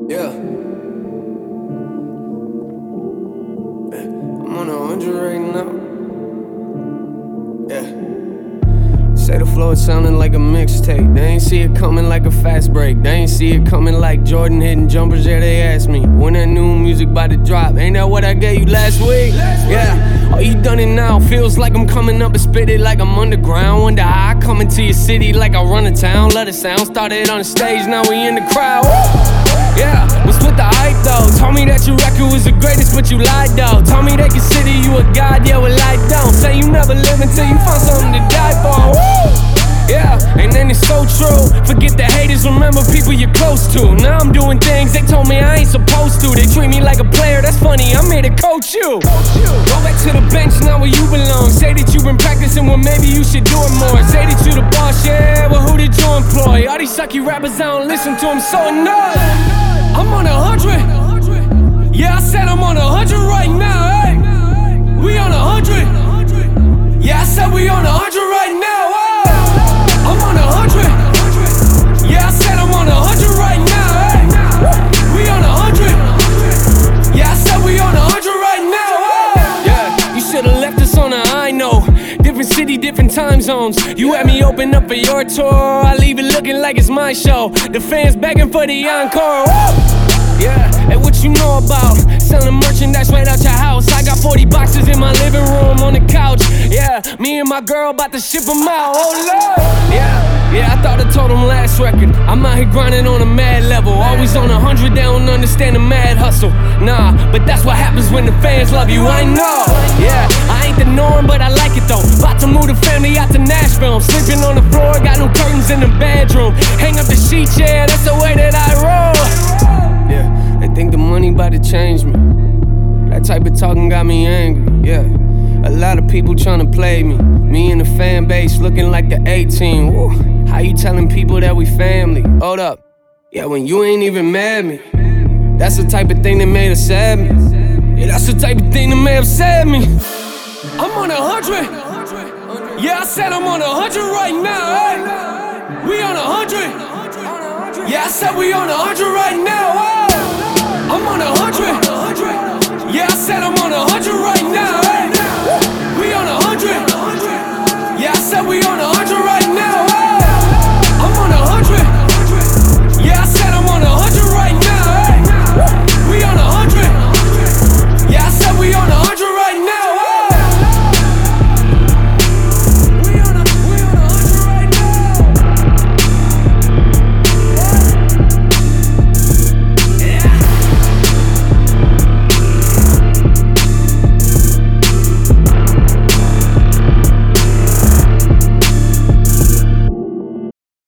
Yeah. I'm on 100 right now. Yeah. Say the flow is sounding like a mixtape. They ain't see it coming like a fast break. They ain't see it coming like Jordan hitting jumpers. Yeah, they asked me when that new music about to drop. Ain't that what I gave you last week? Yeah. Oh, you done it now. Feels like I'm coming up and spit it like I'm underground. Wonder how I come into your city like I run a town. Let it sound. Started on the stage, now we in the crowd. Yeah, what's with the hype though? Told me that your record was the greatest, but you lied though. Told me they consider you a god, yeah, well I don't. Say you never live until you find something to die for. Woo! Yeah, and then it's so true. Forget the haters, remember people you're close to. Now I'm doing things they told me I ain't supposed to. They treat me like a player, that's funny, I'm here to coach you. Go back to the bench, now where you belong. Say that you've been practicing, well maybe you should do it more. Say that you the boss, yeah, well who did you employ? All these sucky rappers, I don't listen to them, so annoyed. I'm on 100. Yeah, I said I'm on 100 right now, hey. We on 100. Yeah, I said we on 100 right now, hey. I'm on 100. Yeah, I said I'm on 100 right now, hey. We on 100. Yeah, I said we on 100 right now, hey. Yeah, you should've left us on a high note. Different city, different time zones. You had me open up for your tour. I leave it looking like it's my show. The fans begging for the encore. Yeah, and what you know about selling merchandise right out your house? I got 40 boxes in my living room on the couch. Yeah, me and my girl about to ship them out. Oh Lord. Yeah, I thought I told them last record. I'm out here grinding on a mad level. Always on 100, they don't understand the mad hustle. Nah, but that's what happens when the fans love you, I know. Yeah, I ain't the norm, but I like it though. About to move the family out to Nashville. I'm sleeping on the floor, got new curtains in the bedroom. Hang up the sheets, yeah, that's the way that I roll. Yeah, they think the money about to change me. That type of talking got me angry, yeah. A lot of people tryna play me. Me and the fan base looking like the A-team. Woo. How you telling people that we family? Hold up. Yeah, when you ain't even mad me. That's the type of thing that made upset me. Yeah, that's the type of thing that may upset me. I'm on 100. Yeah, I said I'm on 100 right now, hey. We on 100. Yeah, I said we on 100 right now, hey. I'm on 100. Yeah, I said I'm on 100 right now.